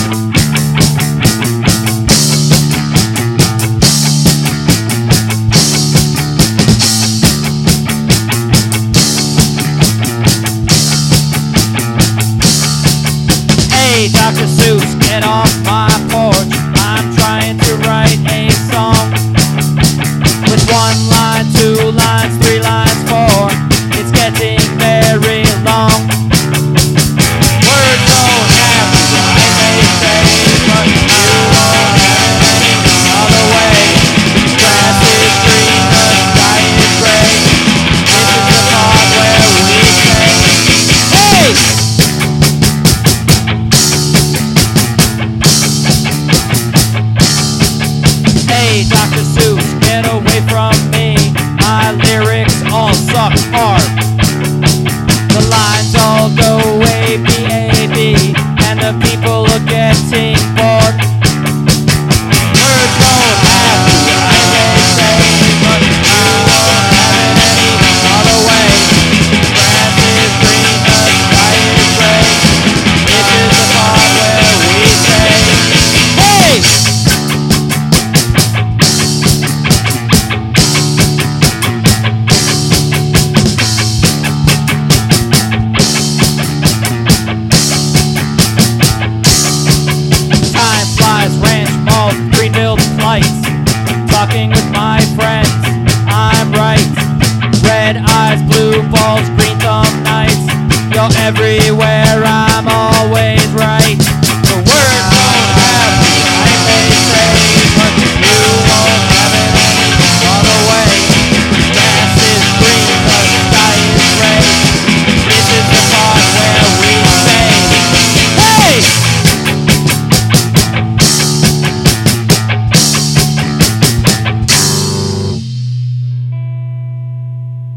Hey, Dr. Seuss, get off my porch. I'm trying to write a song with 1 line, 2 lines, 3 lines, 4. It's getting very long. Words don't have to rhyme, they say, but you won't have any other way. Grass is green, the sky is gray. This is the part where we say, hey! Hey, Dr. Seuss, get away from me. My lyrics all suck hard. The lines all go A-B-A-B, and the people are getting bored. Words don't have to rhyme, they say, but you won't have it any other way. Grass is green, the sky is gray. This is the part where we say, hey! Greenville flights, talking with my friends, I'm right. Red eyes, blue balls, green thumb nights. You're everywhere, I'm always right.